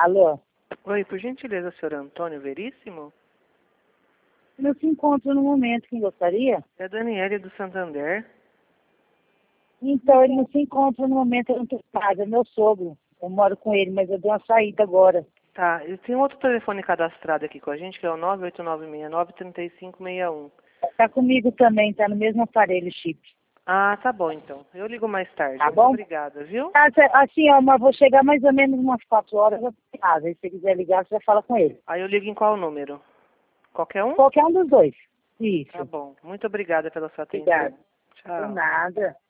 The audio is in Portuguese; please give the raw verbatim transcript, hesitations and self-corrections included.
Alô? Oi, por gentileza, senhor Antônio Veríssimo? Não se encontra no momento, quem gostaria? É a Daniele do Santander. Então, ele não se encontra no momento, eu não estou em casa, é meu sogro. Eu moro com ele, mas eu dei uma saída agora. Tá, e tem outro telefone cadastrado aqui com a gente, que é o nove oito nove seis nove três cinco seis um. Tá comigo também, tá no mesmo aparelho, chip. Ah, tá bom então. Eu ligo mais tarde. Tá Muito bom? obrigada, viu? Ah, cê- assim, ó, mas vou chegar mais ou menos umas quatro horas, eu tô em casa. Aí se você quiser ligar, você fala com ele. Aí eu ligo em qual número? Qualquer um? Qualquer um dos dois. Tá Isso. bom. Muito obrigada pela sua atenção. Obrigada. Por Tchau. nada.